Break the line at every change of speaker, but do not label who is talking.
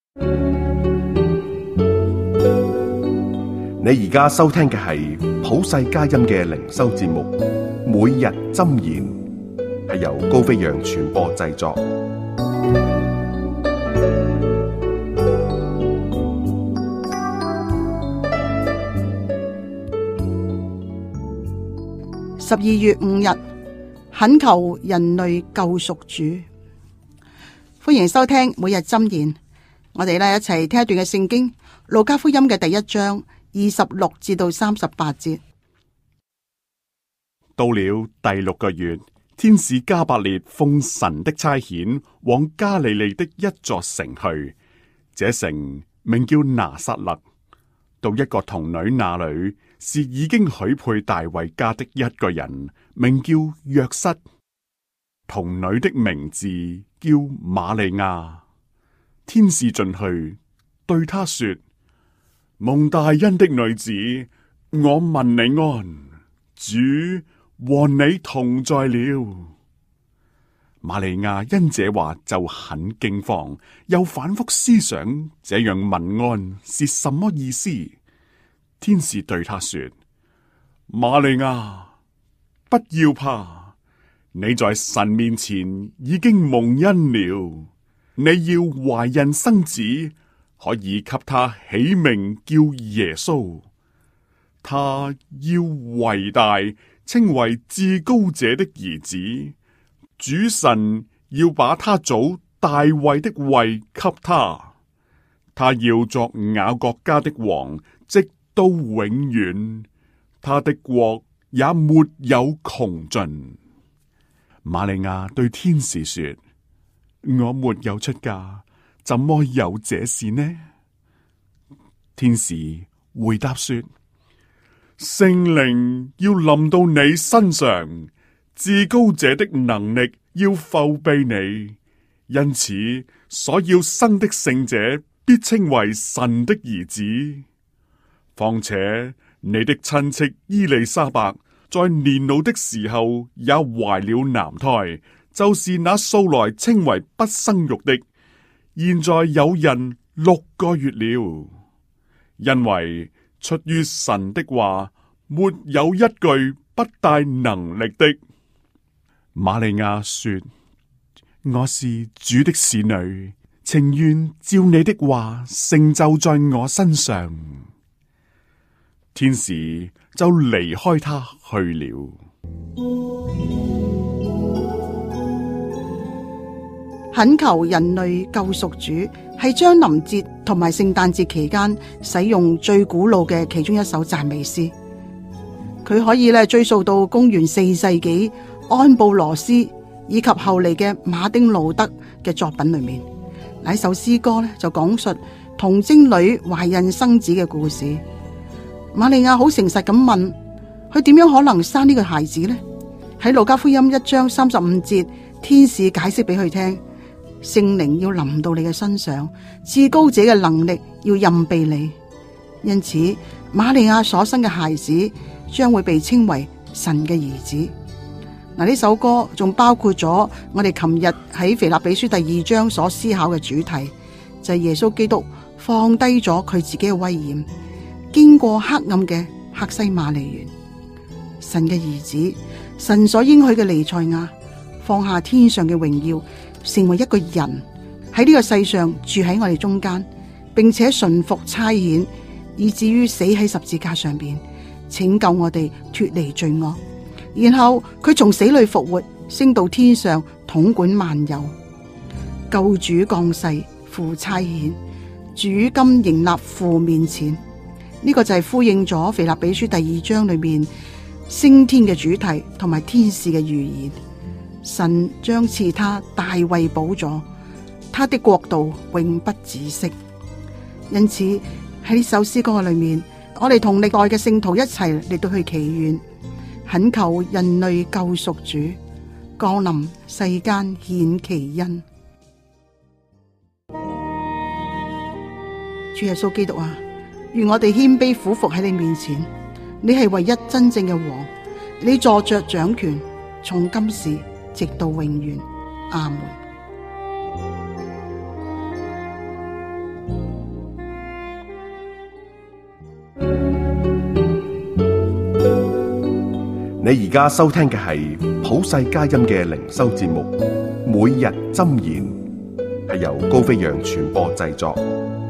你而家收聽嘅係普世佳音嘅靈修節目，每日箴言，係由高飛揚傳播製作。
12月5日，懇求人類救贖主。歡迎收聽每日箴言。我哋一齊聽一段嘅聖經，路加福音嘅第1章26至到38節。
到了第6個月，天使加百列奉神的差遣，往加利利的一座城去，這城名叫拿撒勒。到一個童女那裏，是已經許配大衛家的一個人，名叫約瑟。童女的名字叫瑪利亞。天使進去對她說：蒙大恩的女子，我問你安，主和你同在了。瑪利亞因這話就很驚慌，又反覆思想這樣問安是什麼意思。天使對她說：瑪利亞，不要怕，你在神面前已經蒙恩了，你要懷孕生子，可以給他起名叫耶穌。他要為大，稱為至高者的兒子。主神要把他祖大衛的位給他，他要作雅各家的王，直到永遠，他的國也沒有窮盡。瑪利亞對天使說：我沒有出嫁，怎麼有這事呢？天使回答說：聖靈要臨到你身上，至高者的能力要覆庇你，因此所要生的聖者必稱為神的兒子。況且你的親戚伊麗莎白在年老的時候也懷了男胎，就是那素來稱為不生育的，現在有人6個月了。因為出於神的話，沒有一句不帶能力的。瑪利亞說：我是主的使女，情願照你的話成就在我身上。天使就離開他去了。
懇求人類救贖主係將臨節同埋聖誕節期間使用最古老嘅其中一首讚美詩。佢可以追溯到公元4世紀安布羅斯以及後嚟嘅馬丁路德嘅作品裏面。呢首詩歌就講述童貞女懷孕生子嘅故事。瑪利亞好誠實咁問佢點樣可能生呢個孩子呢？喺路加福音1章35節，天使解釋俾佢聽，聖靈要臨到你嘅身上，至高者嘅能力要蔭庇你，因此瑪利亞所生嘅孩子將會被稱為神嘅兒子。嗱，呢首歌仲包括咗我哋琴日喺腓立比書第2章所思考嘅主題，就係耶穌基督放低咗佢自己嘅威嚴，經過黑暗嘅客西馬尼園，神嘅兒子，神所應許嘅彌賽亞，放下天上嘅榮耀，成為一個人喺呢個世上住喺我哋中間，並且順服差遣，以至於死喺十字架上邊，拯救我哋脫離罪惡。然後佢從死裏復活，升到天上統管萬有。救主降世，父差遣，主今迎立父面前。呢個就係呼應咗腓立比書第2章裏面升天嘅主題同埋天使嘅預言。神將賜他大衛寶座，他的國度永不止息。因此喺呢首詩歌嘅裏面，我哋同歷代嘅聖徒一齊嚟到去祈願，懇求人類救贖主降臨世間顯其恩。主耶穌基督啊，願我哋謙卑俯伏喺你面前，你係唯一真正嘅王，你坐着掌權，從今時直到永遠。阿門。
你而家收聽嘅係普世佳音嘅靈修節目《每日箴言》，係由高飛揚傳播製作，